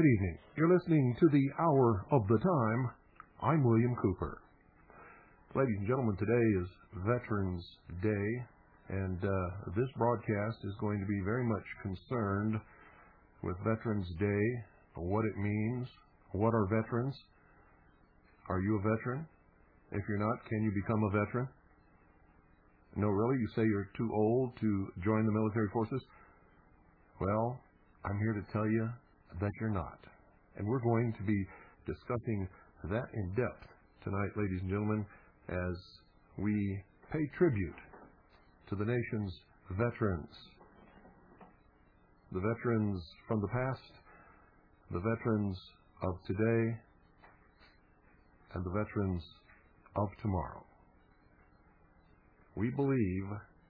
Good evening. You're listening to the Hour of the Time. I'm William Cooper. Ladies and gentlemen, today is Veterans Day, and this broadcast is going to be very much concerned with Veterans Day, what it means, what are veterans. Are you a veteran? If you're not, can you become a veteran? No, really? You say you're too old to join the military forces? Well, I'm here to tell you that you're not. And we're going to be discussing that in depth tonight, ladies and gentlemen, as we pay tribute to the nation's veterans. The veterans from the past, the veterans of today, and the veterans of tomorrow. We believe,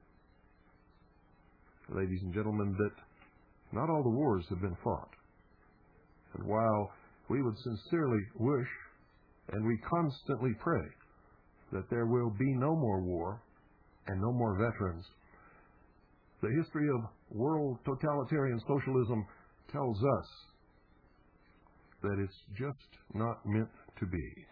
ladies and gentlemen, that not all the wars have been fought. And while we would sincerely wish, and we constantly pray, that there will be no more war and no more veterans, the history of world totalitarian socialism tells us that it's just not meant to be.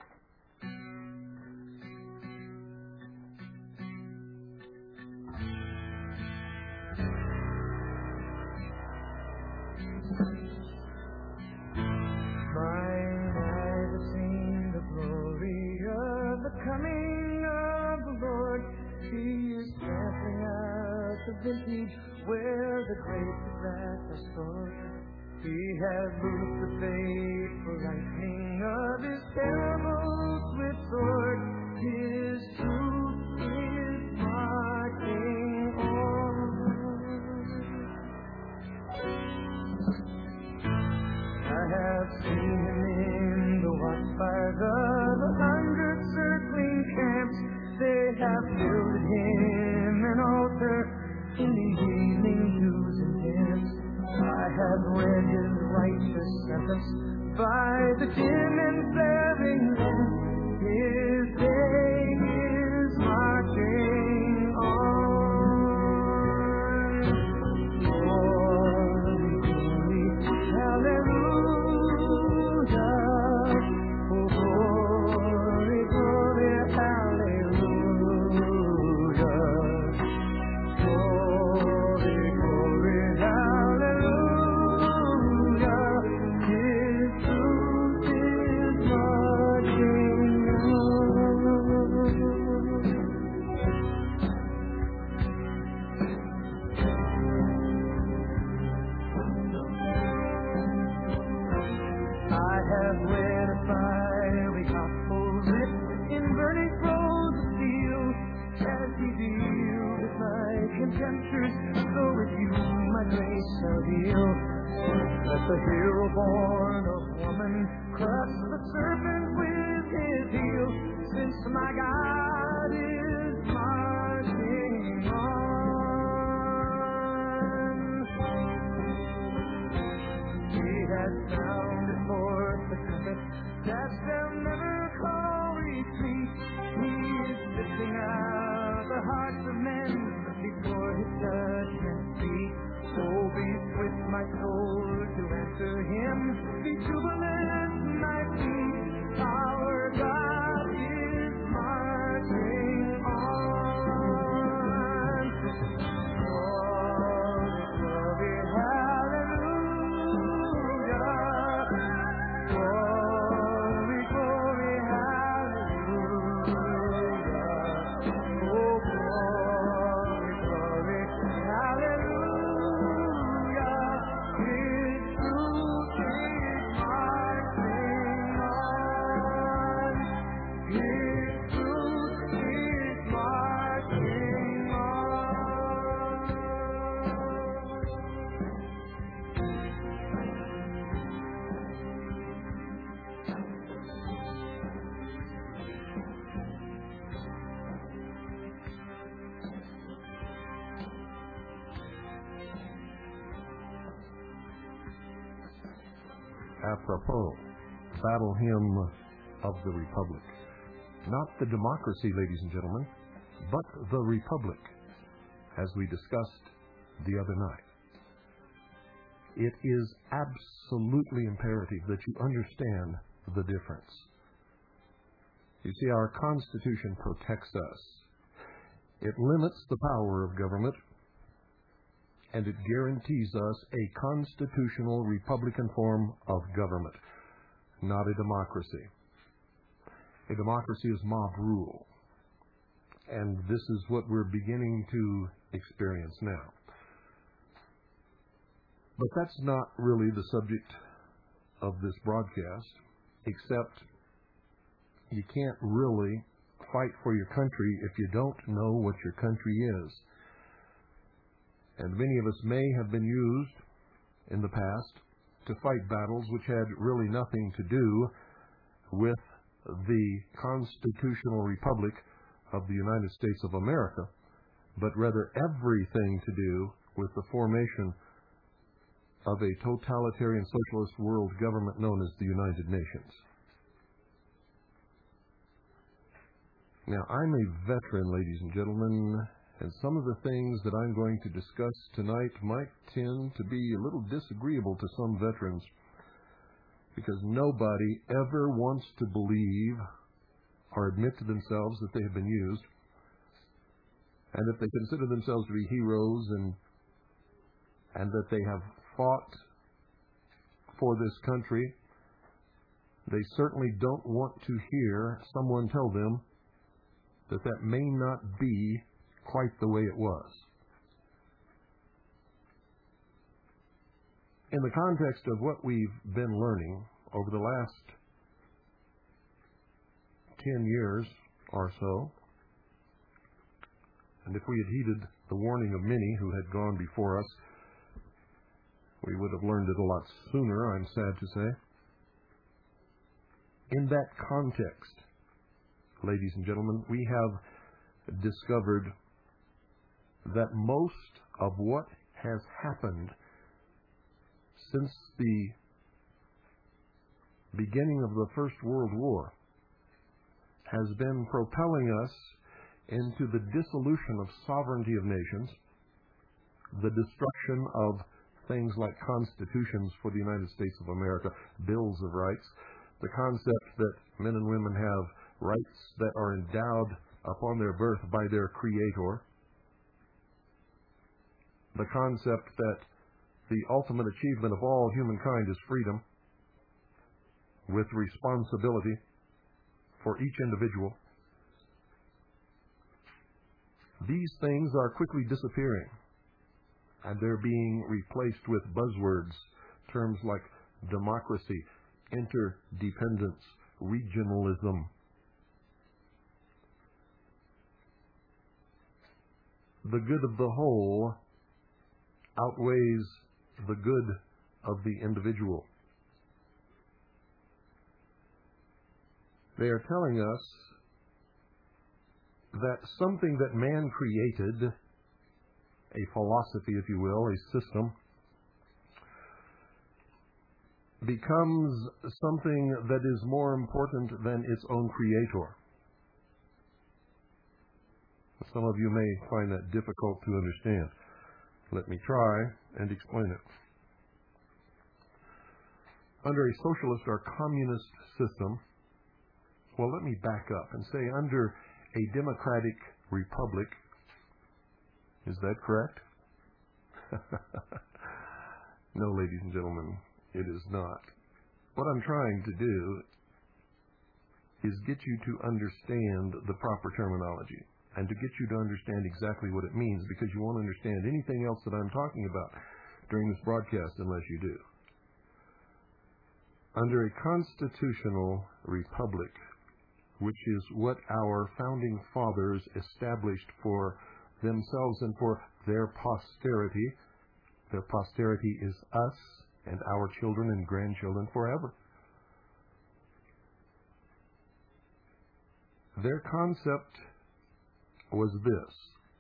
Vintage where the grapes of wrath are stored. He has loosed the fateful lightning of his terrible swift sword. His truth is marching on. I have seen him in the watchfires of 100 circling camps. They have builded him an altar in the evening news and dance. I have read his righteous sentence by the dim and flaring lamp. His day is marching on. Glory, glory, hallelujah. Oh, glory, glory, hallelujah. So with you my grace shall heal. Let the hero born of woman crush the serpent with his heel, since my God is marching on. He has sounded forth the trumpet that shall never call retreat. He is lifting out the hearts of men before his judgment seat. Oh, be swift, my soul, to answer him. Be jubilant, my feet. Our God is marching on. Glory, glory, hallelujah. Glory, glory, hallelujah. Oh, glory, glory, hallelujah. His truth is marching on. His truth is marching on. Apropos, Battle Hymn of the Republic. Not the democracy, ladies and gentlemen, but the Republic, as we discussed the other night. it is absolutely imperative that you understand the difference. You see, our Constitution protects us. It limits the power of government, and it guarantees us a constitutional Republican form of government, not a democracy. A democracy is mob rule, and this is what we're beginning to experience now. But that's not really the subject of this broadcast, except you can't really fight for your country if you don't know what your country is. And many of us may have been used in the past to fight battles which had really nothing to do with the constitutional republic of the United States of America, but rather everything to do with the formation of a totalitarian socialist world government known as the United Nations. Now, I'm a veteran, ladies and gentlemen, and some of the things that I'm going to discuss tonight might tend to be a little disagreeable to some veterans, because nobody ever wants to believe or admit to themselves that they have been used. And if they consider themselves to be heroes and that they have fought for this country, they certainly don't want to hear someone tell them that that may not be quite the way it was. In the context of what we've been learning over the last 10 years or so, and if we had heeded the warning of many who had gone before us, we would have learned it a lot sooner, I'm sad to say. In that context, ladies and gentlemen, we have discovered that most of what has happened since the beginning of the First World War has been propelling us into the dissolution of sovereignty of nations, the destruction of things like constitutions for the United States of America, bills of rights, the concept that men and women have rights that are endowed upon their birth by their Creator, the concept that the ultimate achievement of all humankind is freedom, with responsibility for each individual. These things are quickly disappearing, and they're being replaced with buzzwords, terms like democracy, interdependence, regionalism. The good of the whole outweighs the good of the individual. They are telling us that something that man created, a philosophy, if you will, a system, becomes something that is more important than its own Creator. Some of you may find that difficult to understand. Let me try and explain it. Under a socialist or communist system, well, let me back up and say under a democratic republic. Is that correct? No, ladies and gentlemen, it is not. What I'm trying to do is get you to understand the proper terminology and to get you to understand exactly what it means, because you won't understand anything else that I'm talking about during this broadcast unless you do. Under a constitutional republic, which is what our founding fathers established for themselves and for their posterity is us and our children and grandchildren forever. Their concept was this: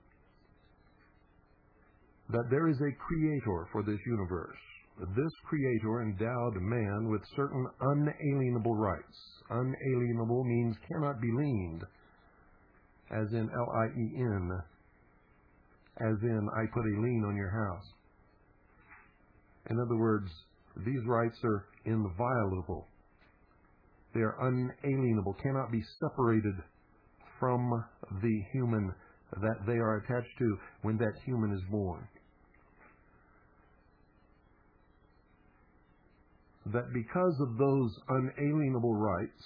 that there is a Creator for this universe. This Creator endowed man with certain unalienable rights. Unalienable means cannot be liened, as in L-I-E-N, as in I put a lien on your house. In other words, these rights are inviolable. They are unalienable, cannot be separated from the human that they are attached to when that human is born. That because of those unalienable rights,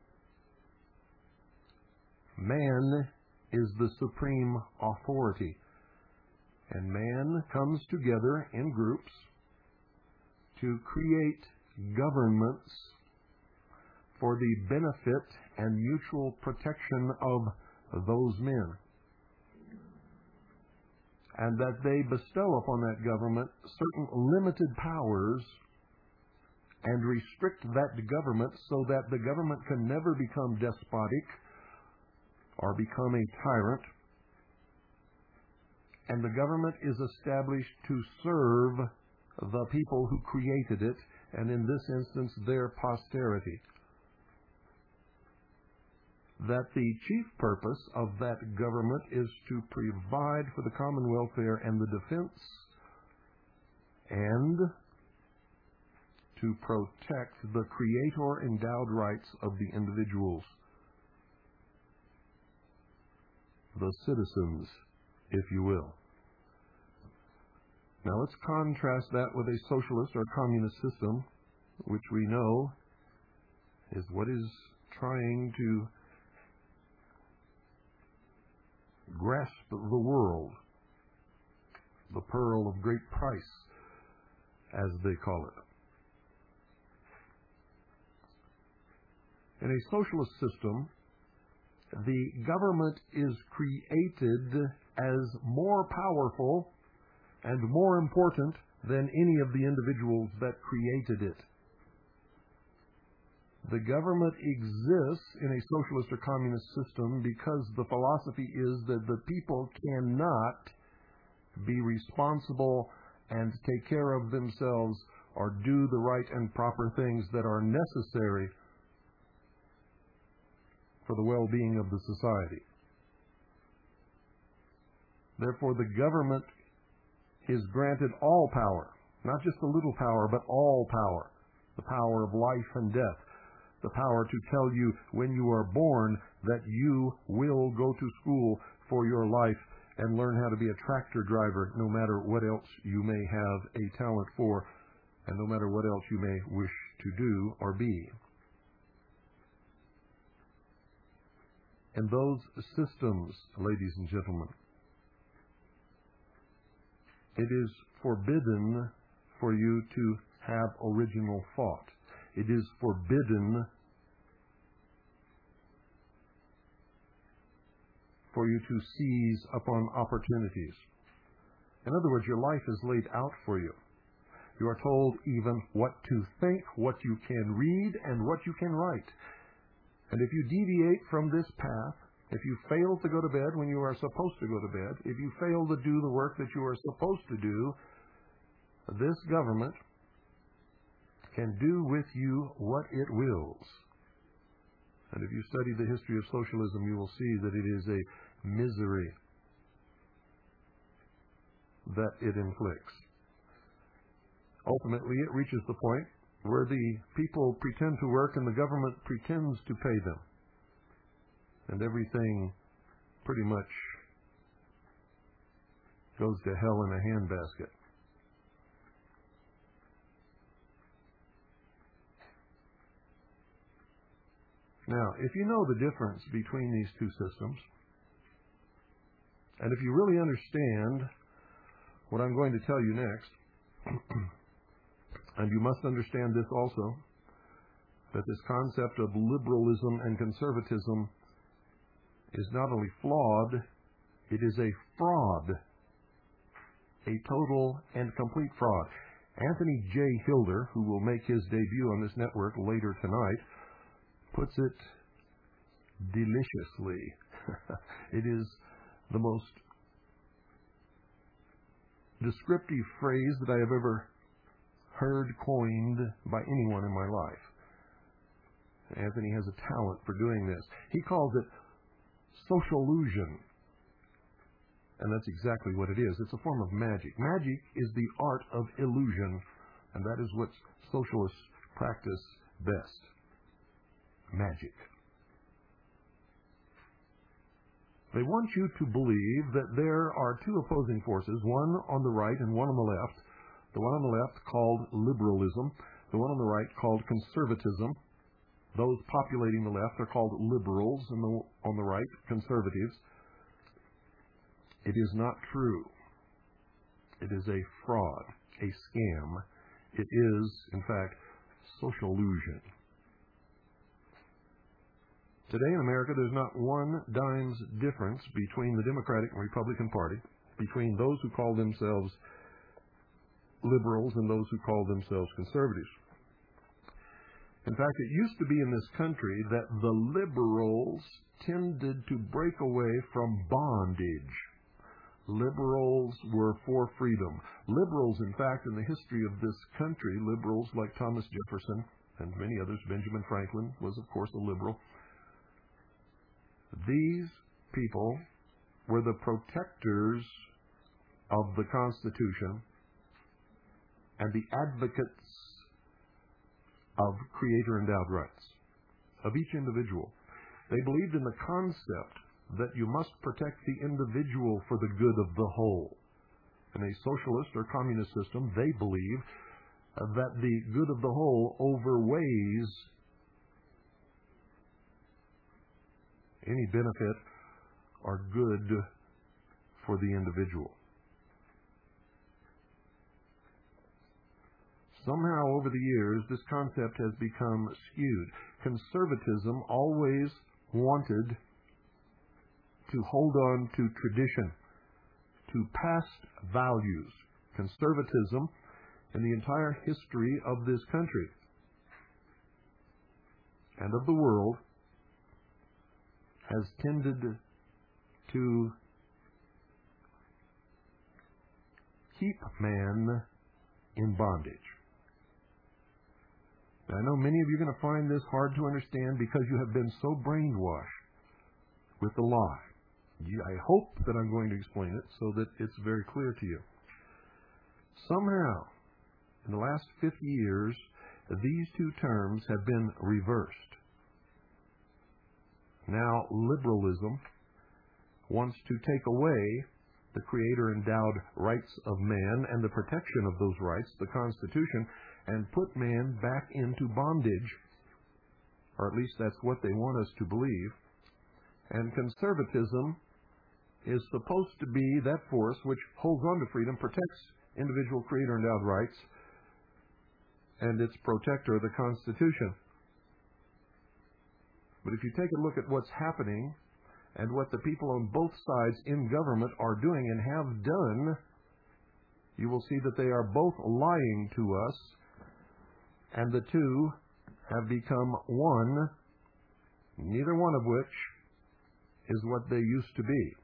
man is the supreme authority. And man comes together in groups to create governments for the benefit and mutual protection of those men. And that they bestow upon that government certain limited powers and restrict that government so that the government can never become despotic or become a tyrant. And the government is established to serve the people who created it, and in this instance, their posterity. That the chief purpose of that government is to provide for the common welfare and the defense, and to protect the Creator-endowed rights of the individuals, the citizens, if you will. Now let's contrast that with a socialist or communist system, which we know is what is trying to grasp the world, the pearl of great price, as they call it. In a socialist system, the government is created as more powerful and more important than any of the individuals that created it. The government exists in a socialist or communist system because the philosophy is that the people cannot be responsible and take care of themselves or do the right and proper things that are necessary for the well-being of the society. Therefore, the government is granted all power, not just a little power, but all power, the power of life and death, the power to tell you when you are born that you will go to school for your life and learn how to be a tractor driver, no matter what else you may have a talent for, and no matter what else you may wish to do or be. And those systems, ladies and gentlemen, it is forbidden for you to have original thought. It is forbidden for you to seize upon opportunities. In other words, your life is laid out for you. You are told even what to think, what you can read, and what you can write. And if you deviate from this path, if you fail to go to bed when you are supposed to go to bed, if you fail to do the work that you are supposed to do, this government can do with you what it wills. And if you study the history of socialism, you will see that it is a misery that it inflicts. Ultimately, it reaches the point where the people pretend to work and the government pretends to pay them. And everything pretty much goes to hell in a handbasket. Now, if you know the difference between these two systems, and if you really understand what I'm going to tell you next, and you must understand this also, that this concept of liberalism and conservatism is not only flawed, it is a fraud, a total and complete fraud. Anthony J. Hilder, who will make his debut on this network later tonight, puts it deliciously. It is the most descriptive phrase that I have ever heard coined by anyone in my life. Anthony has a talent for doing this. He calls it social illusion. And that's exactly what it is. It's a form of magic. Magic is the art of illusion And that is what socialists practice best. Magic. They want you to believe that there are two opposing forces, one on the right and one on the left. The one on the left called liberalism, the one on the right called conservatism. Those populating the left are called liberals, and on the right, conservatives. It is not true. It is a fraud, a scam. It is, in fact, social illusion. Today in America, there's not one dime's difference between the Democratic and Republican Party, between those who call themselves liberals and those who call themselves conservatives. In fact, it used to be in this country that the liberals tended to break away from bondage. Liberals were for freedom. Liberals, in fact, in the history of this country, liberals like Thomas Jefferson and many others, Benjamin Franklin was, of course, a liberal. These people were the protectors of the Constitution and the advocates of creator-endowed rights of each individual. They believed in the concept that you must protect the individual for the good of the whole. In a socialist or communist system, they believe that the good of the whole overweighs any benefit or good for the individual. Somehow over the years, this concept has become skewed. Conservatism always wanted to hold on to tradition, to past values. Conservatism in the entire history of this country and of the world has tended to keep man in bondage. Now, I know many of you are going to find this hard to understand because you have been so brainwashed with the lie. I hope that I'm going to explain it so that it's very clear to you. Somehow, in the last 50 years, these two terms have been reversed. Now, liberalism wants to take away the creator-endowed rights of man and the protection of those rights, the Constitution, and put man back into bondage, or at least that's what they want us to believe. And conservatism is supposed to be that force which holds on to freedom, protects individual creator-endowed rights, and its protector, the Constitution. But if you take a look at what's happening and what the people on both sides in government are doing and have done, you will see that they are both lying to us, and the two have become one, neither one of which is what they used to be.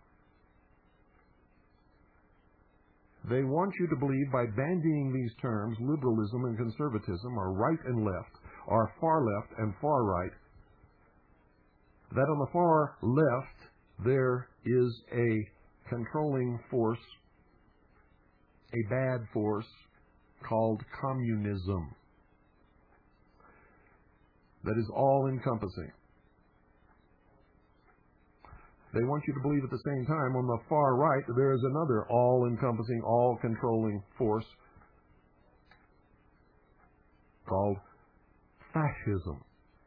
They want you to believe by bandying these terms, liberalism and conservatism, or right and left, or far left and far right, that on the far left there is a controlling force, a bad force called communism that is all-encompassing. They want you to believe at the same time on the far right there is another all-encompassing, all-controlling force called fascism.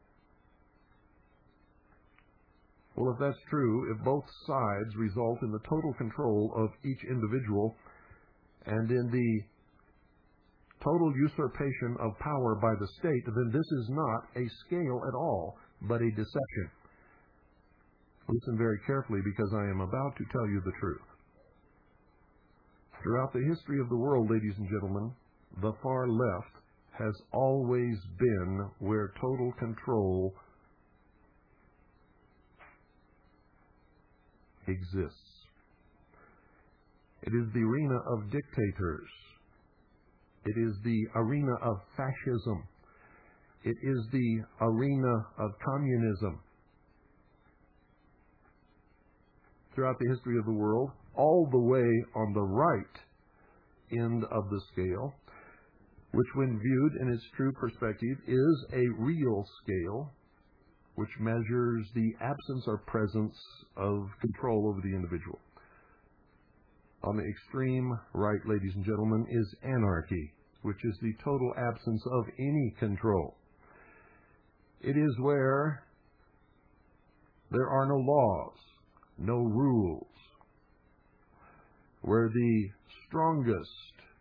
Well, if that's true, if both sides result in the total control of each individual and in the total usurpation of power by the state, then this is not a scale at all, but a deception. Listen very carefully because I am about to tell you the truth. Throughout the history of the world, ladies and gentlemen, the far left has always been where total control exists. It is the arena of dictators. It is the arena of fascism. It is the arena of communism. Throughout the history of the world, all the way on the right end of the scale, which when viewed in its true perspective is a real scale which measures the absence or presence of control over the individual. On the extreme right, ladies and gentlemen, is anarchy, which is the total absence of any control. It is where there are no laws, no rules, where the strongest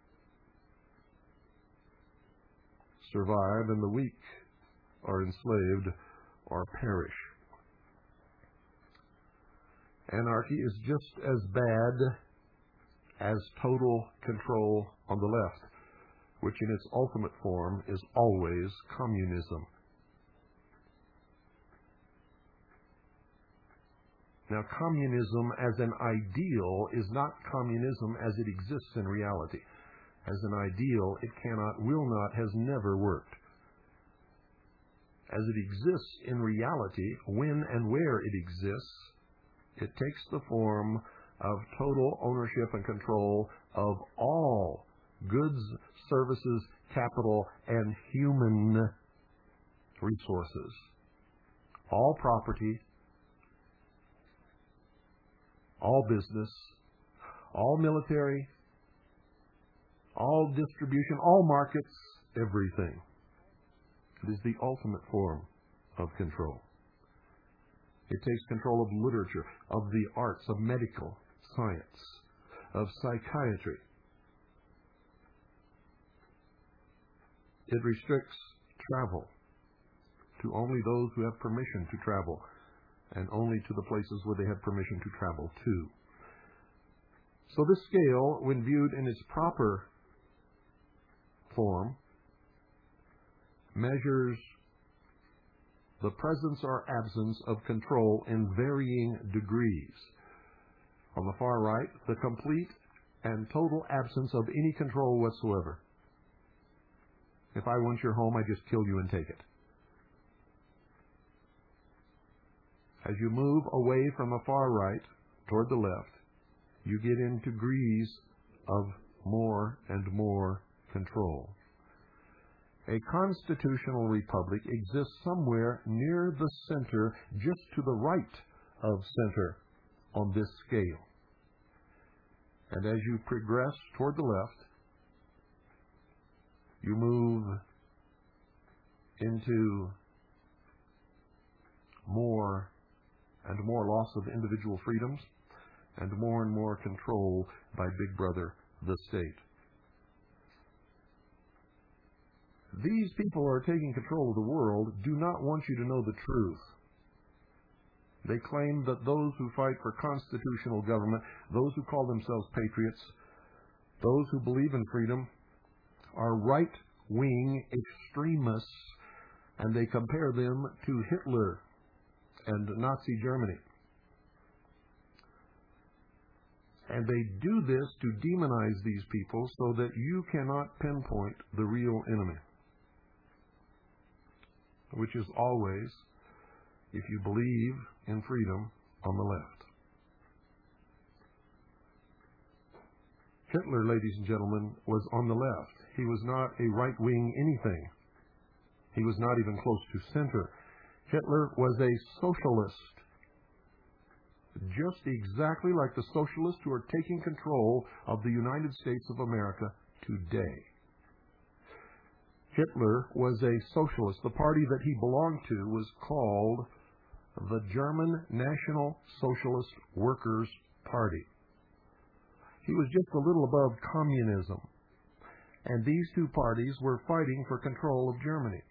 survive and the weak are enslaved or perish. Anarchy is just as bad as total control on the left, which in its ultimate form is always communism. Now, communism as an ideal is not communism as it exists in reality. As an ideal, it cannot, will not, has never worked. As it exists in reality, when and where it exists, it takes the form of total ownership and control of all goods, services, capital, and human resources. All property, all business, all military, all distribution, all markets, everything. It is the ultimate form of control. It takes control of literature, of the arts, of medical science, of psychiatry. It restricts travel to only those who have permission to travel, and only to the places where they have permission to travel to. So this scale, when viewed in its proper form, measures the presence or absence of control in varying degrees. On the far right, the complete and total absence of any control whatsoever. If I want your home, I just kill you and take it. As you move away from the far right toward the left, you get into degrees of more and more control. A constitutional republic exists somewhere near the center, just to the right of center on this scale. And as you progress toward the left, you move into more and more loss of individual freedoms, and more control by Big Brother, the state. These people who are taking control of the world do not want you to know the truth. They claim that those who fight for constitutional government, those who call themselves patriots, those who believe in freedom, are right-wing extremists, and they compare them to Hitler and Nazi Germany. And they do this to demonize these people so that you cannot pinpoint the real enemy, which is always, if you believe in freedom, on the left. Hitler, ladies and gentlemen, was on the left. He was not a right-wing anything. He was not even close to center. Hitler was a socialist, just exactly like the socialists who are taking control of the United States of America today. Hitler was a socialist. The party that he belonged to was called the German National Socialist Workers' Party. He was just a little above communism. And these two parties were fighting for control of Germany.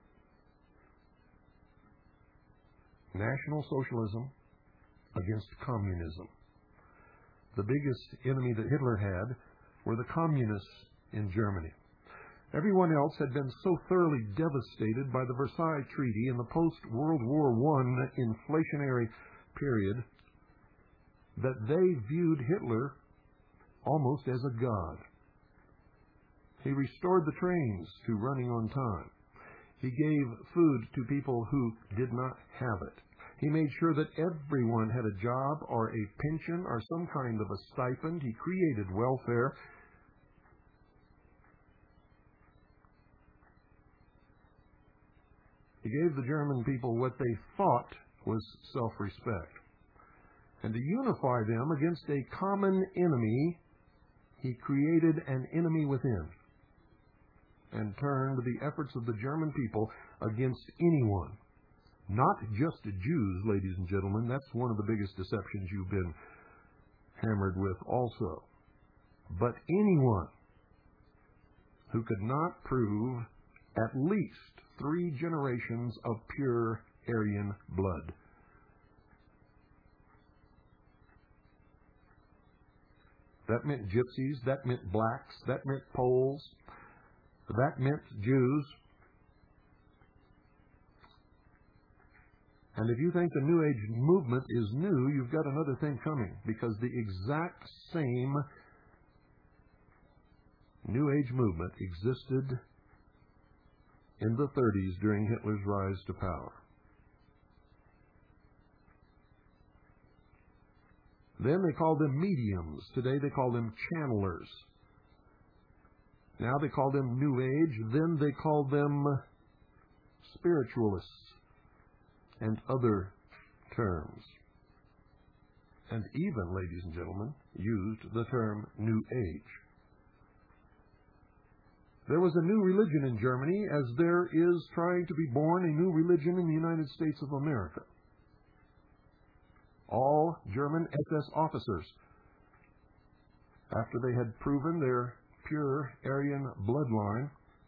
National Socialism against communism. The biggest enemy that Hitler had were the communists in Germany. Everyone else had been so thoroughly devastated by the Versailles Treaty in the post-World War I inflationary period that they viewed Hitler almost as a god. He restored the trains to running on time. He gave food to people who did not have it. He made sure that everyone had a job or a pension or some kind of a stipend. He created welfare. He gave the German people what they thought was self-respect. And to unify them against a common enemy, he created an enemy within and turned the efforts of the German people against anyone. Not just Jews, ladies and gentlemen. That's one of the biggest deceptions you've been hammered with also. But anyone who could not prove at least 3 generations of pure Aryan blood. That meant gypsies, that meant blacks, that meant Poles, that meant Jews. And if you think the New Age movement is new, you've got another thing coming, because the exact same New Age movement existed in the 30s during Hitler's rise to power. Then they called them mediums. Today they call them channelers. Now they call them New Age. Then they call them spiritualists and other terms. And even, ladies and gentlemen, used the term New Age. There was a new religion in Germany, as there is trying to be born a new religion in the United States of America. All German SS officers, after they had proven their pure Aryan bloodline,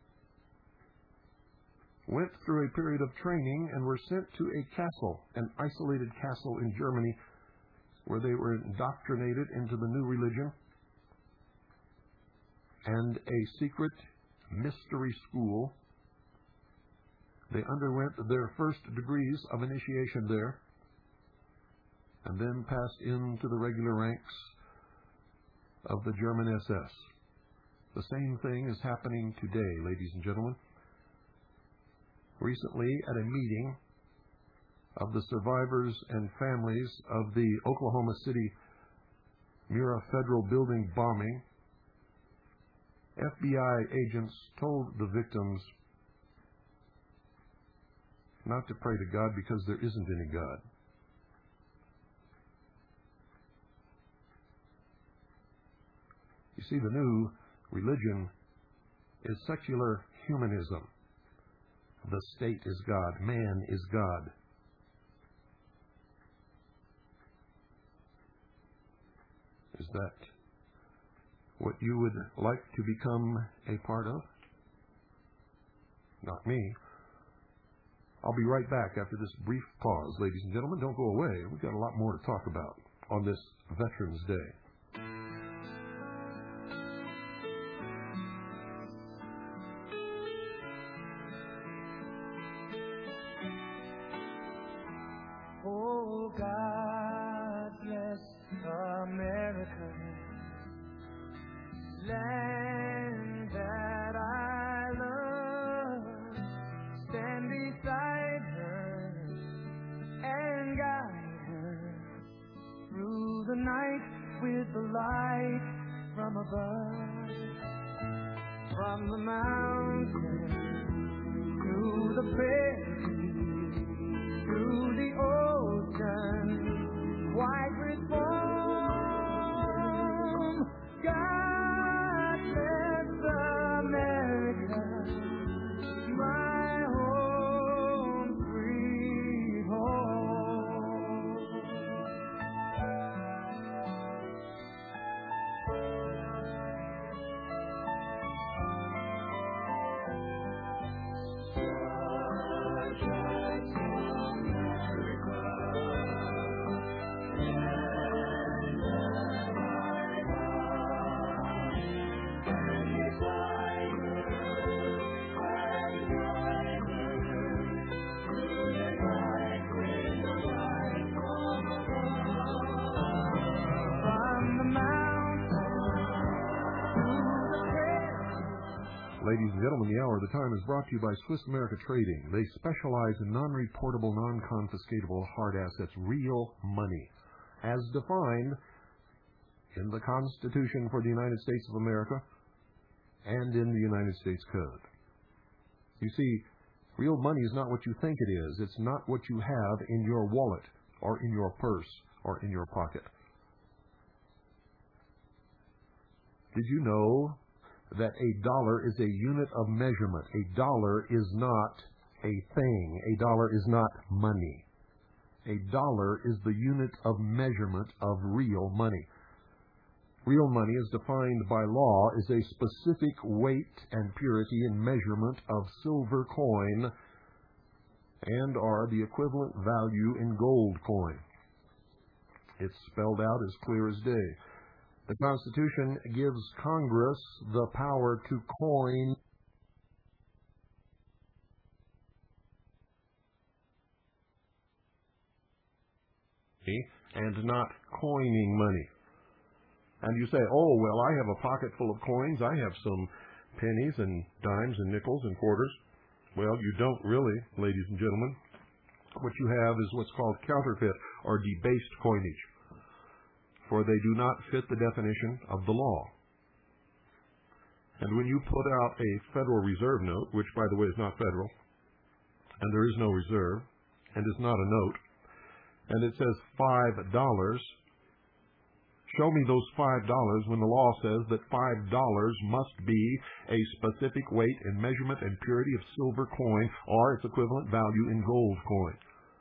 went through a period of training and were sent to a castle, an isolated castle in Germany, where they were indoctrinated into the new religion, and a secret mystery school. They underwent their first degrees of initiation there, and then passed into the regular ranks of the German SS. The same thing is happening today, ladies and gentlemen. Recently, at a meeting of the survivors and families of the Oklahoma City Murrah Federal Building bombing, FBI agents told the victims not to pray to God because there isn't any God. You see, the new religion is secular humanism. The state is God. Man is God. Is that what you would like to become a part of? Not me. I'll be right back after this brief pause. Ladies and gentlemen, don't go away. We've got a lot more to talk about on this Veterans Day. Oh, God bless America, land that I love. Stand beside her and guide her through the night with the light from above. From the mountains to the prairie, through the ocean, white with foam. God bless America, my home, sweet home. Ladies and gentlemen, the hour of the time is brought to you by Swiss America Trading. They specialize in non-reportable, non-confiscatable hard assets, real money, as defined in the Constitution for the United States of America and in the United States Code. You see, Real money is not what you think it is. It's not what you have in your wallet or in your purse or in your pocket. Did you know that a dollar is a unit of measurement? A dollar is not a thing. A dollar is not money. A dollar is the unit of measurement of real money. Real money, as defined by law, is a specific weight and purity and measurement of silver coin and or the equivalent value in gold coin. It's spelled out as clear as day. The Constitution gives Congress the power to coin and not coining money. And you say, oh, well, I have a pocket full of coins. I have some pennies and dimes and nickels and quarters. Well, you don't really, ladies and gentlemen. What you have is what's called counterfeit or debased coinage, for they do not fit the definition of the law. And when you put out a Federal Reserve note, which, by the way, is not federal, and there is no reserve, and is not a note, and it says $5, show me those $5 when the law says that $5 must be a specific weight and measurement and purity of silver coin or its equivalent value in gold coin.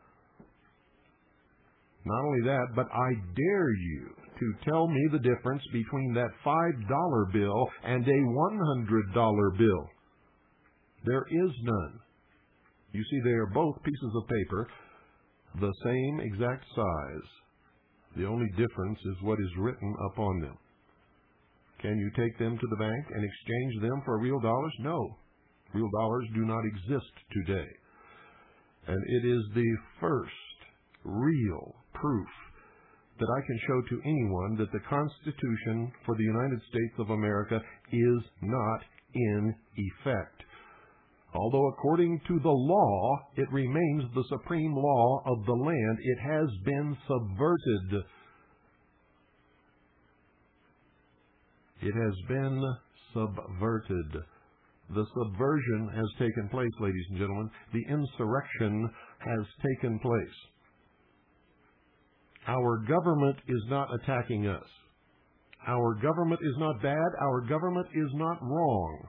Not only that, but I dare you to tell me the difference between that $5 bill and a $100 bill. There is none. You see, they are both pieces of paper, the same exact size. The only difference is what is written upon them. Can you take them to the bank and exchange them for real dollars? No. Real dollars do not exist today. And it is the first real proof that I can show to anyone that the Constitution for the United States of America is not in effect. Although according to the law, it remains the supreme law of the land, it has been subverted. It has been subverted. The subversion has taken place, ladies and gentlemen. The insurrection has taken place. Our government is not attacking us. Our government is not bad. Our government is not wrong.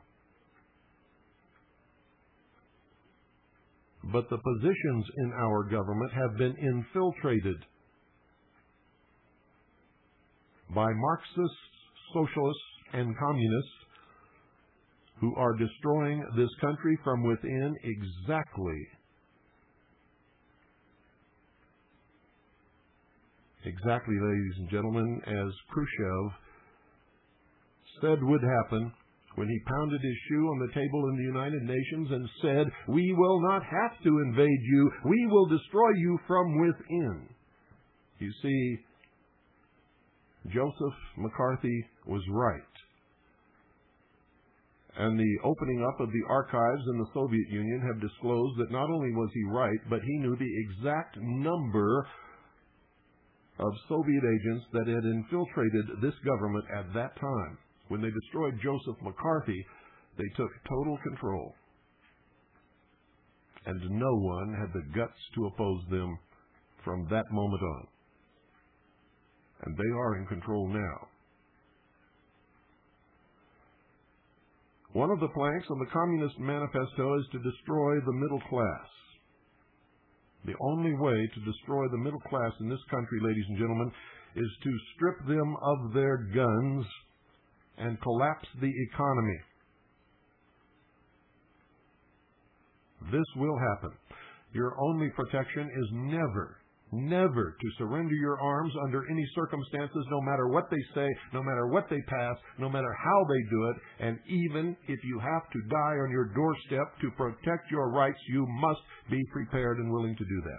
But the positions in our government have been infiltrated by Marxists, socialists, and communists who are destroying this country from within exactly, ladies and gentlemen, as Khrushchev said would happen when he pounded his shoe on the table in the United Nations and said, "We will not have to invade you. We will destroy you from within." You see, Joseph McCarthy was right. And the opening up of the archives in the Soviet Union have disclosed that not only was he right, but he knew the exact number of Soviet agents that had infiltrated this government at that time. When they destroyed Joseph McCarthy, they took total control. And no one had the guts to oppose them from that moment on. And they are in control now. One of the planks on the Communist Manifesto is to destroy the middle class. The only way to destroy the middle class in this country, ladies and gentlemen, is to strip them of their guns and collapse the economy. This will happen. Your only protection is never to surrender your arms under any circumstances, no matter what they say, no matter what they pass, no matter how they do it, and even if you have to die on your doorstep to protect your rights, you must be prepared and willing to do that.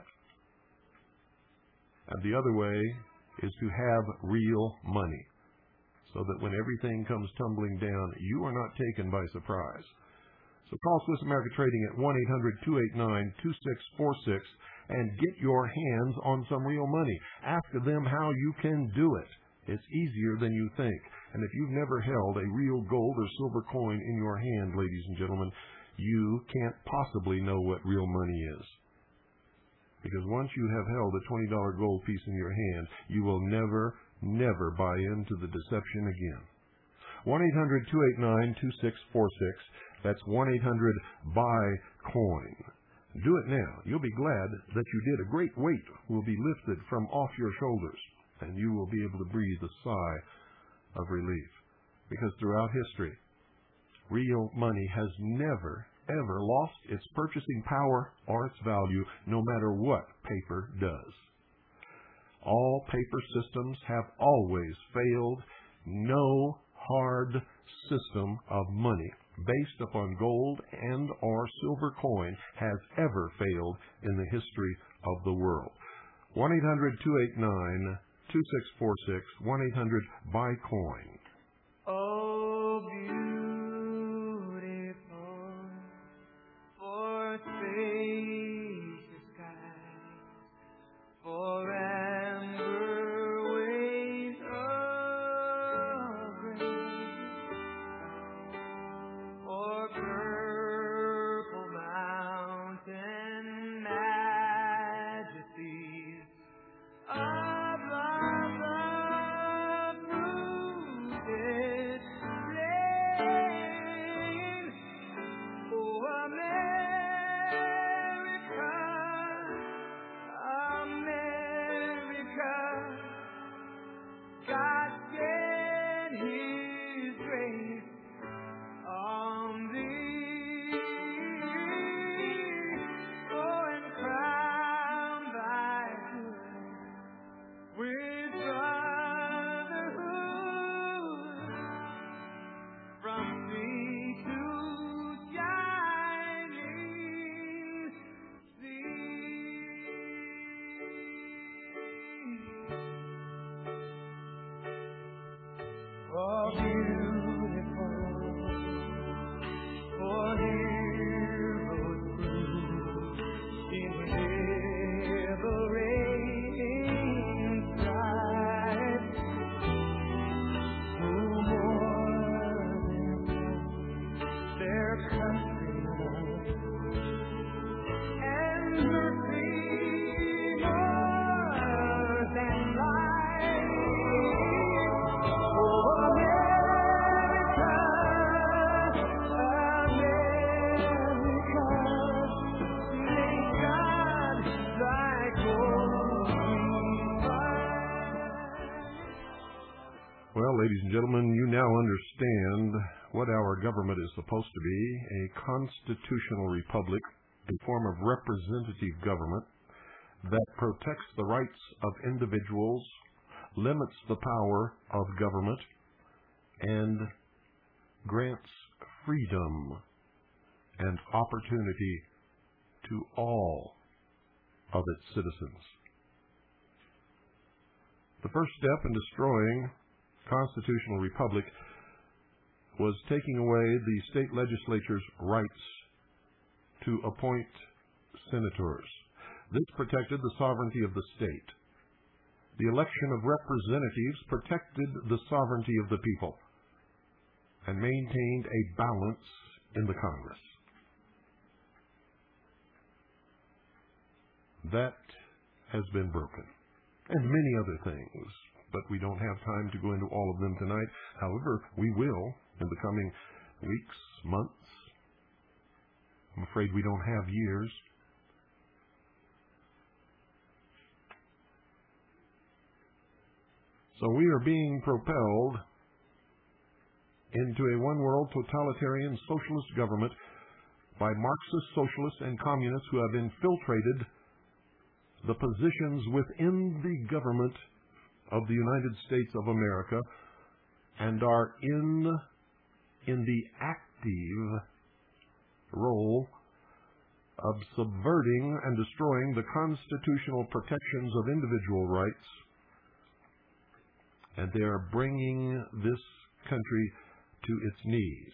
And the other way is to have real money, so that when everything comes tumbling down, you are not taken by surprise. So call Swiss America Trading at 1-800-289-2646 and get your hands on some real money. Ask them how you can do it. It's easier than you think. And if you've never held a real gold or silver coin in your hand, ladies and gentlemen, you can't possibly know what real money is. Because once you have held a $20 gold piece in your hand, you will never, never buy into the deception again. 1-800-289-2646. That's 1-800-BUY-COIN. Do it now. You'll be glad that you did. A great weight will be lifted from off your shoulders, and you will be able to breathe a sigh of relief. Because throughout history, real money has never, ever lost its purchasing power or its value, no matter what paper does. All paper systems have always failed. No hard system of money based upon gold and or silver coin has ever failed in the history of the world. 1-800-289-2646, 1-800-BUY-COIN. Oh, beautiful, for spacious skies, for amber waves of grace, for purple mountain majesties of love uprooted plain. Oh, America, America, God send His grace on thee. Oh, and crown thy good with brotherhood from sea to shining sea. Oh, beautiful, for heroes prove in liberating strife, who more than their country and mercy more than life. Oh, America, America, may God thy glory find. Well, ladies and gentlemen, you now understand what our government is supposed to be: a constitutional republic, a form of representative government that protects the rights of individuals, limits the power of government, and grants freedom and opportunity to all of its citizens. The first step in destroying constitutional republic was taking away the state legislature's rights to appoint senators. This protected the sovereignty of the state. The election of representatives protected the sovereignty of the people and maintained a balance in the Congress. That has been broken, and many other things, but we don't have time to go into all of them tonight. However, we will in the coming weeks, months. I'm afraid we don't have years. So we are being propelled into a one-world totalitarian socialist government by Marxist socialists and communists who have infiltrated the positions within the government of the United States of America and are in the active role of subverting and destroying the constitutional protections of individual rights, and they are bringing this country to its knees.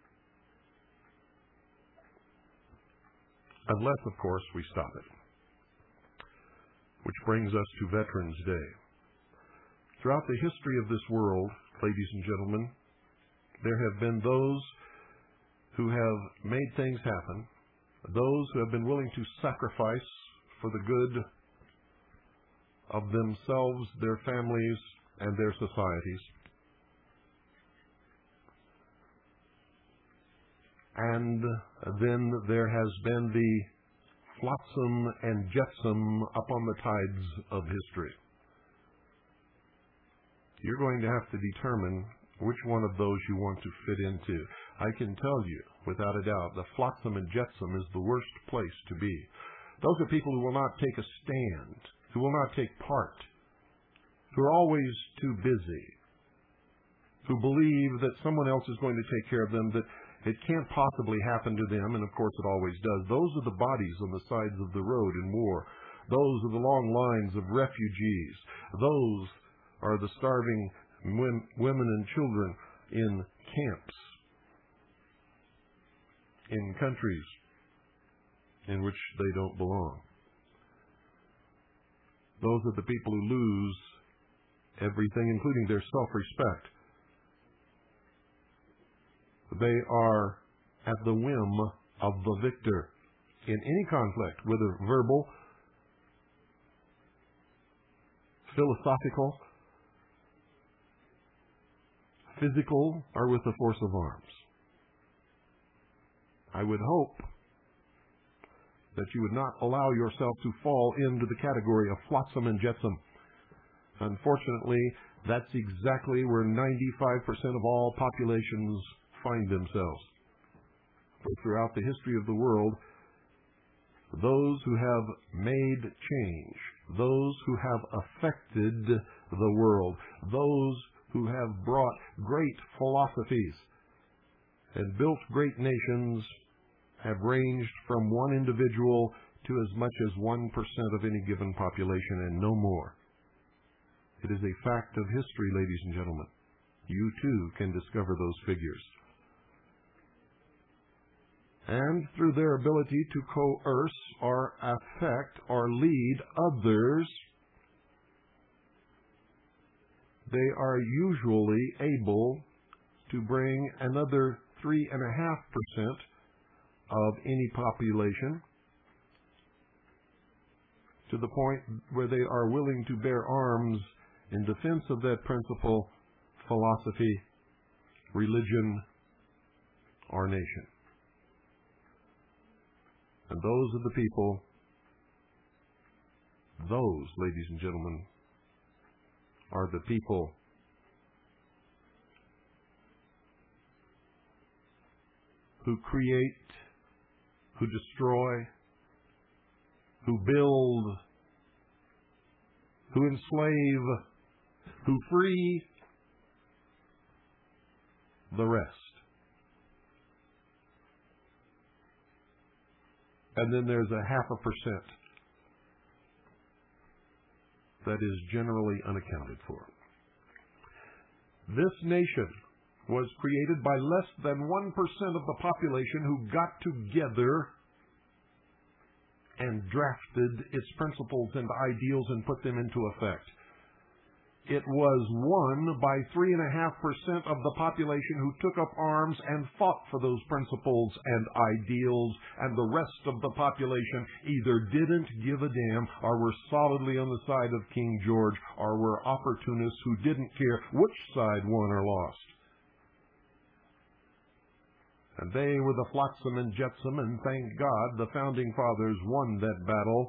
Unless, of course, we stop it. Which brings us to Veterans Day. Throughout the history of this world, ladies and gentlemen, there have been those who have made things happen, those who have been willing to sacrifice for the good of themselves, their families, and their societies. And then there has been the flotsam and jetsam upon the tides of history. You're going to have to determine which one of those you want to fit into. I can tell you, without a doubt, the flotsam and jetsam is the worst place to be. Those are people who will not take a stand, who will not take part, who are always too busy, who believe that someone else is going to take care of them, that it can't possibly happen to them, and of course it always does. Those are the bodies on the sides of the road in war. Those are the long lines of refugees. Those are the starving women and children in camps, in countries in which they don't belong. Those are the people who lose everything, including their self-respect. They are at the whim of the victor in any conflict, whether verbal, philosophical, physical, or with the force of arms. I would hope that you would not allow yourself to fall into the category of flotsam and jetsam. Unfortunately, that's exactly where 95% of all populations find themselves. For throughout the history of the world, those who have made change, those who have affected the world, those who have brought great philosophies and built great nations have ranged from one individual to as much as 1% of any given population and no more. It is a fact of history, ladies and gentlemen. You too can discover those figures. And through their ability to coerce or affect or lead others, they are usually able to bring another 3.5% of any population to the point where they are willing to bear arms in defense of that principle, philosophy, religion, or nation. And those are the people, those, ladies and gentlemen, are the people who create, who destroy, who build, who enslave, who free the rest. And then there's 0.5% that is generally unaccounted for. This nation was created by less than 1% of the population who got together and drafted its principles and ideals and put them into effect. It was won by 3.5% of the population who took up arms and fought for those principles and ideals, and the rest of the population either didn't give a damn or were solidly on the side of King George or were opportunists who didn't care which side won or lost. And they were the flotsam and jetsam, and thank God the Founding Fathers won that battle,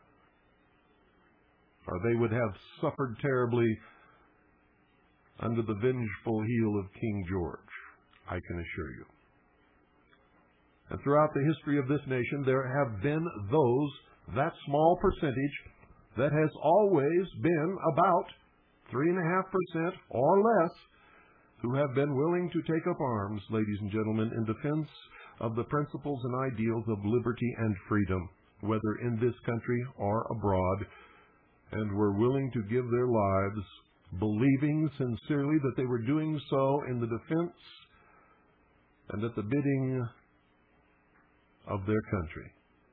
or they would have suffered terribly under the vengeful heel of King George, I can assure you. And throughout the history of this nation, there have been those, that small percentage, that has always been about 3.5% or less, who have been willing to take up arms, ladies and gentlemen, in defense of the principles and ideals of liberty and freedom, whether in this country or abroad, and were willing to give their lives, believing sincerely that they were doing so in the defense and at the bidding of their country.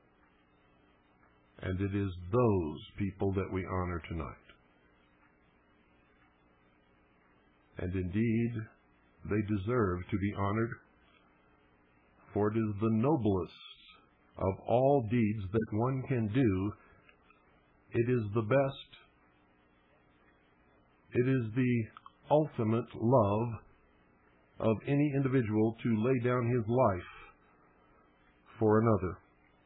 And it is those people that we honor tonight. And indeed, they deserve to be honored for it is the noblest of all deeds that one can do. It is the best. It is the ultimate love of any individual to lay down his life for another.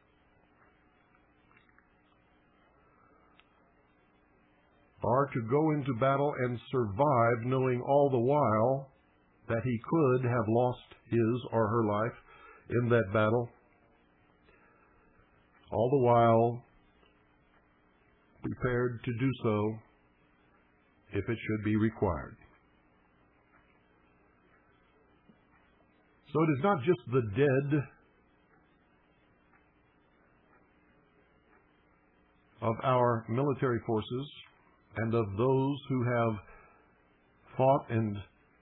Or to go into battle and survive, knowing all the while that he could have lost his or her life in that battle, all the while prepared to do so if it should be required. So it is not just the dead of our military forces and of those who have fought and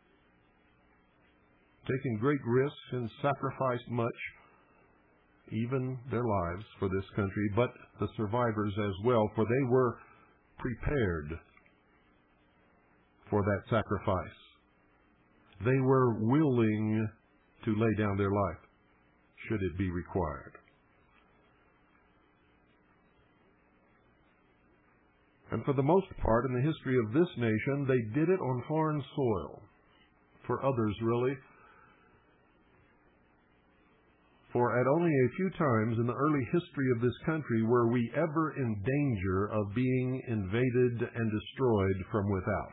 taken great risks and sacrificed much, even their lives for this country, but the survivors as well, for they were prepared for that sacrifice. They were willing to lay down their life, should it be required. And for the most part, in the history of this nation, they did it on foreign soil. For others, really. For at only a few times in the early history of this country were we ever in danger of being invaded and destroyed from without.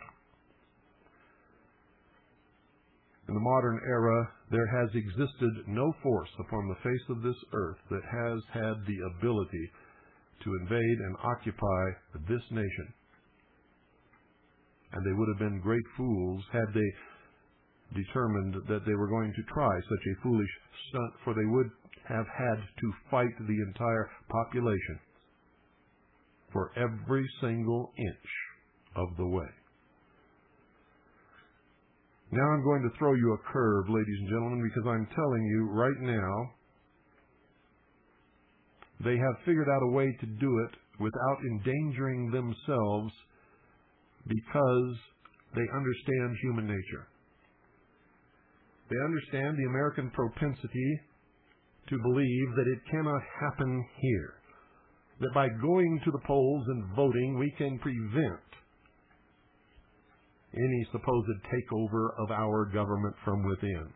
In the modern era, there has existed no force upon the face of this earth that has had the ability to invade and occupy this nation. And they would have been great fools had they determined that they were going to try such a foolish stunt, for they would have had to fight the entire population for every single inch of the way. Now I'm going to throw you a curve, ladies and gentlemen, because I'm telling you right now, they have figured out a way to do it without endangering themselves because they understand human nature. They understand the American propensity to believe that it cannot happen here. That by going to the polls and voting, we can prevent any supposed takeover of our government from within.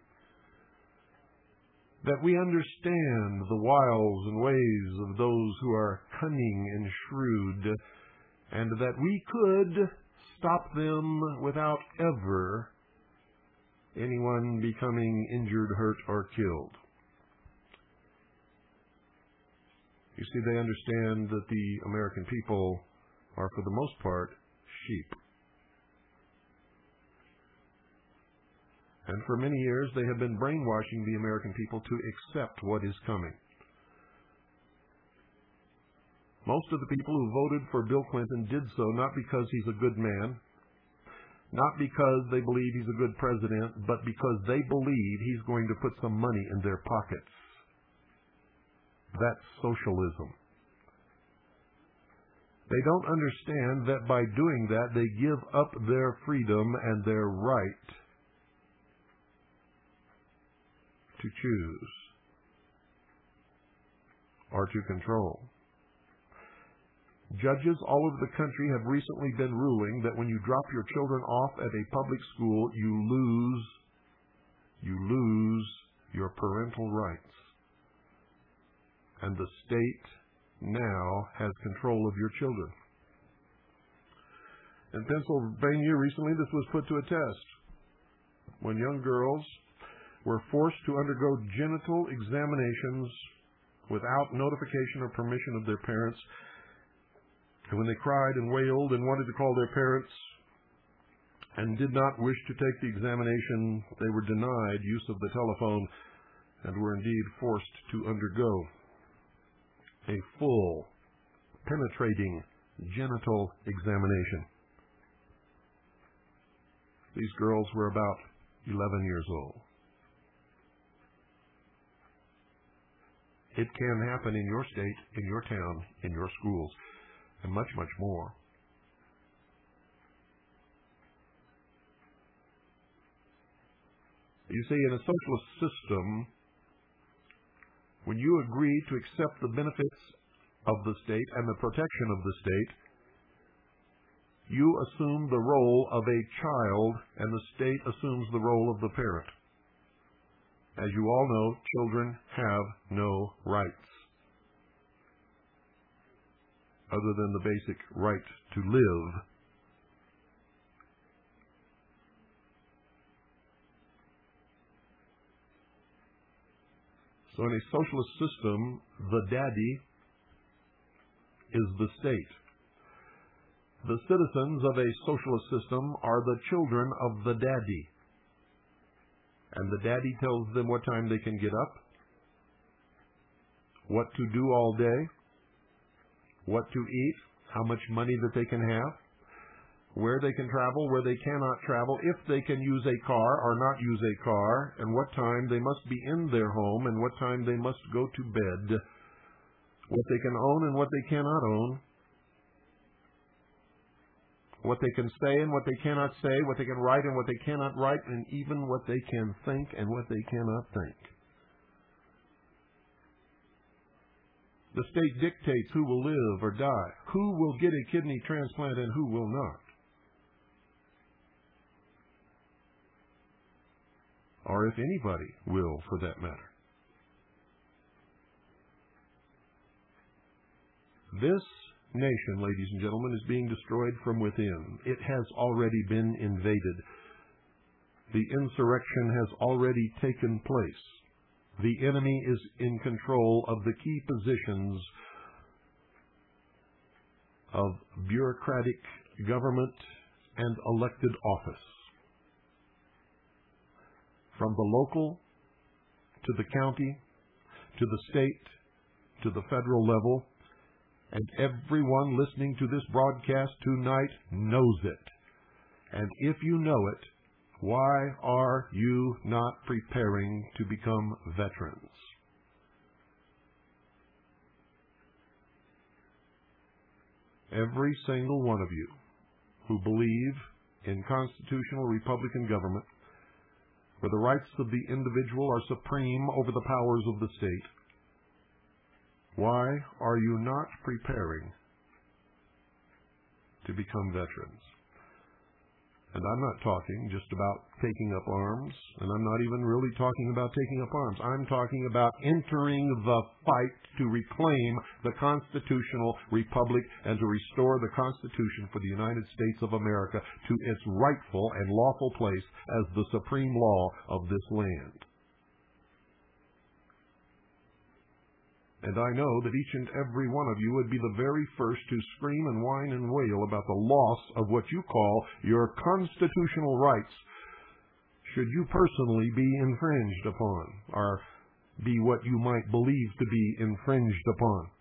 That we understand the wiles and ways of those who are cunning and shrewd, and that we could stop them without ever anyone becoming injured, hurt, or killed. You see, they understand that the American people are, for the most part, sheep. And for many years, they have been brainwashing the American people to accept what is coming. Most of the people who voted for Bill Clinton did so not because he's a good man, not because they believe he's a good president, but because they believe he's going to put some money in their pockets. That's socialism. They don't understand that by doing that, they give up their freedom and their right to choose or to control. Judges all over the country have recently been ruling that when you drop your children off at a public school, you lose your parental rights. And the state now has control of your children. In Pennsylvania recently, this was put to a test when young girls were forced to undergo genital examinations without notification or permission of their parents. And when they cried and wailed and wanted to call their parents and did not wish to take the examination, they were denied use of the telephone and were indeed forced to undergo a full, penetrating genital examination. These girls were about 11 years old. It can happen in your state, in your town, in your schools, and much, much more. You see, in a socialist system, when you agree to accept the benefits of the state and the protection of the state, you assume the role of a child, and the state assumes the role of the parent. As you all know, children have no rights other than the basic right to live. So in a socialist system, the daddy is the state. The citizens of a socialist system are the children of the daddy. And the daddy tells them what time they can get up, what to do all day, what to eat, how much money that they can have, where they can travel, where they cannot travel, if they can use a car or not use a car, and what time they must be in their home, and what time they must go to bed, what they can own and what they cannot own, what they can say and what they cannot say, what they can write and what they cannot write, and even what they can think and what they cannot think. The state dictates who will live or die, who will get a kidney transplant and who will not. Or if anybody will, for that matter. This nation, ladies and gentlemen, is being destroyed from within. It has already been invaded. The insurrection has already taken place. The enemy is in control of the key positions of bureaucratic government and elected office. From the local to the county to the state to the federal level, and everyone listening to this broadcast tonight knows it. And if you know it, why are you not preparing to become veterans? Every single one of you who believe in constitutional Republican government, where the rights of the individual are supreme over the powers of the state, why are you not preparing to become veterans? And I'm not talking just about taking up arms, and I'm not even really talking about taking up arms. I'm talking about entering the fight to reclaim the constitutional republic and to restore the Constitution for the United States of America to its rightful and lawful place as the supreme law of this land. And I know that each and every one of you would be the very first to scream and whine and wail about the loss of what you call your constitutional rights, should you personally be infringed upon, or be what you might believe to be infringed upon.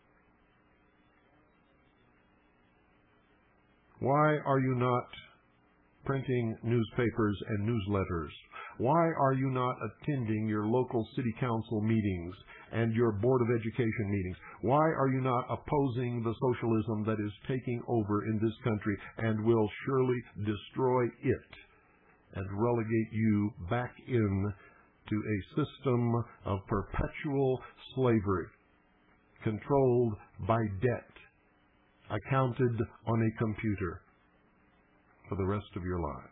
Why are you not printing newspapers and newsletters? Why are you not attending your local city council meetings and your Board of Education meetings? Why are you not opposing the socialism that is taking over in this country and will surely destroy it and relegate you back in to a system of perpetual slavery, controlled by debt, accounted on a computer for the rest of your lives?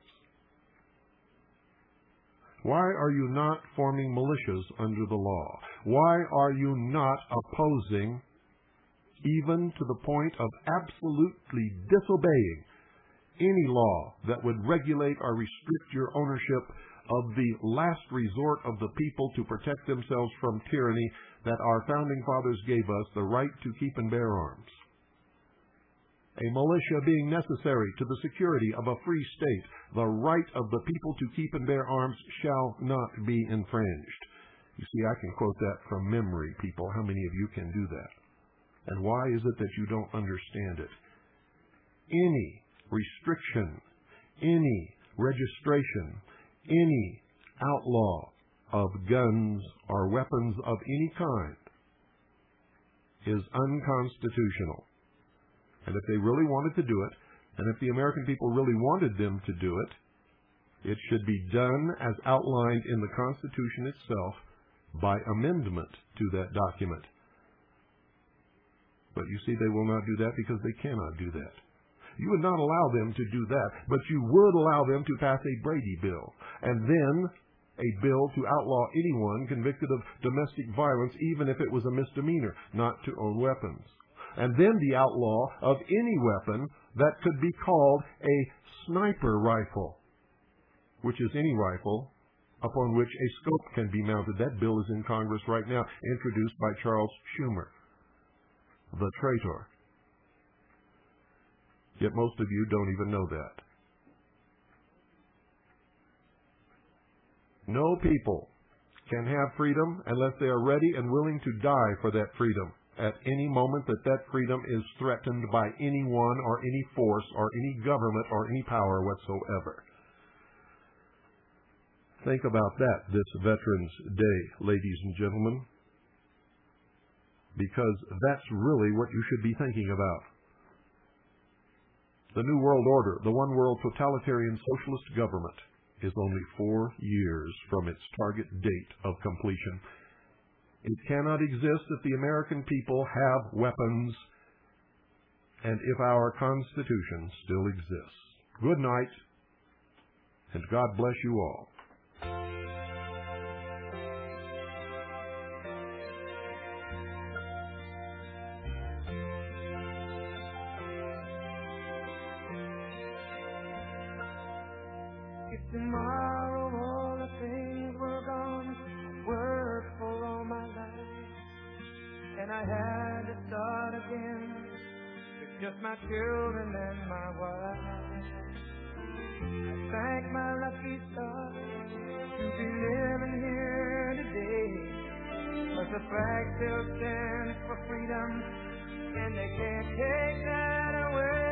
Why are you not forming militias under the law? Why are you not opposing, even to the point of absolutely disobeying, any law that would regulate or restrict your ownership of the last resort of the people to protect themselves from tyranny that our founding fathers gave us, the right to keep and bear arms? A militia being necessary to the security of a free state, the right of the people to keep and bear arms shall not be infringed. You see, I can quote that from memory, people. How many of you can do that? And why is it that you don't understand it? Any restriction, any registration, any outlaw of guns or weapons of any kind is unconstitutional. And if they really wanted to do it, and if the American people really wanted them to do it, it should be done as outlined in the Constitution itself by amendment to that document. But you see, they will not do that because they cannot do that. You would not allow them to do that, but you would allow them to pass a Brady bill, and then a bill to outlaw anyone convicted of domestic violence, even if it was a misdemeanor, not to own weapons. And then the outlaw of any weapon that could be called a sniper rifle, which is any rifle upon which a scope can be mounted. That bill is in Congress right now, introduced by Charles Schumer, the traitor. Yet most of you don't even know that. No people can have freedom unless they are ready and willing to die for that freedom at any moment that freedom is threatened by anyone or any force or any government or any power whatsoever. Think about that this Veterans Day, ladies and gentlemen, because that's really what you should be thinking about. The New World Order, the one world totalitarian socialist government, is only 4 years from its target date of completion. It cannot exist if the American people have weapons and if our Constitution still exists. Good night, and God bless you all. If tomorrow all the things were gone, worked for all my life, and I had to start again with just my children and my wife, I thank my lucky stars to be living here today, 'cause the flag still stands for freedom, and they can't take that away.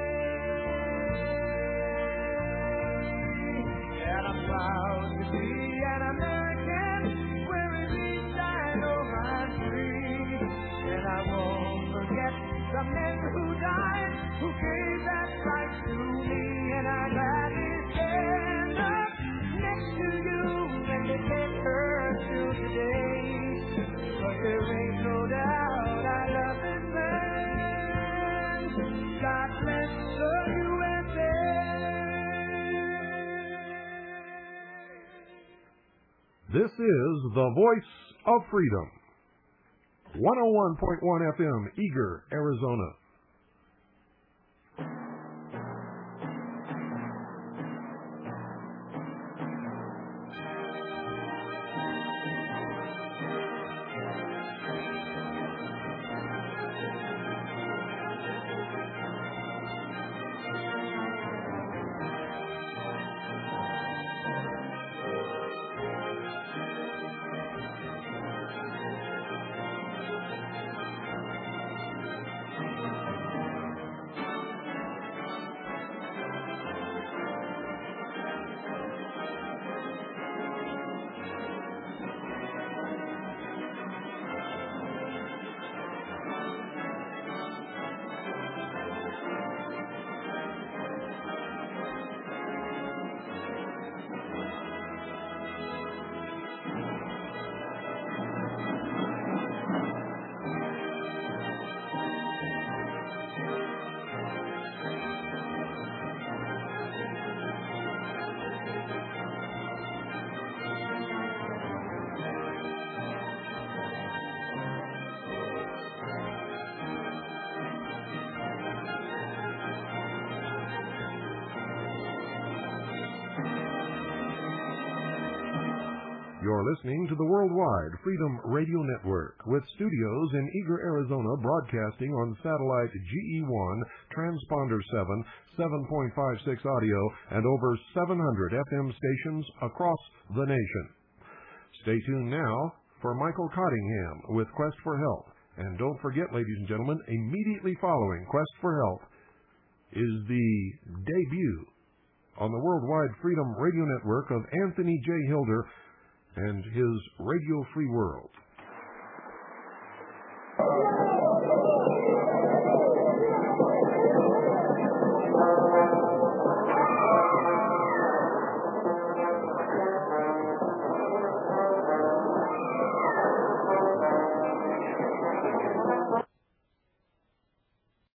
And I'm proud to be an American, wearing each side of my tree. And I won't forget the men who died, who gave that right to me. And I gladly stand up next to you, and it can't hurt till today. 'Cause there ain't no doubt I love this land. God bless the USA. This is the Voice of Freedom, 101.1 FM, Eager, Arizona. You're listening to the Worldwide Freedom Radio Network, with studios in Eager, Arizona, broadcasting on satellite GE1, transponder 7, 7.56 audio, and over 700 FM stations across the nation. Stay tuned now for Michael Cottingham with Quest for Help. And don't forget, ladies and gentlemen, immediately following Quest for Help is the debut on the Worldwide Freedom Radio Network of Anthony J. Hilder and his Radio Free World.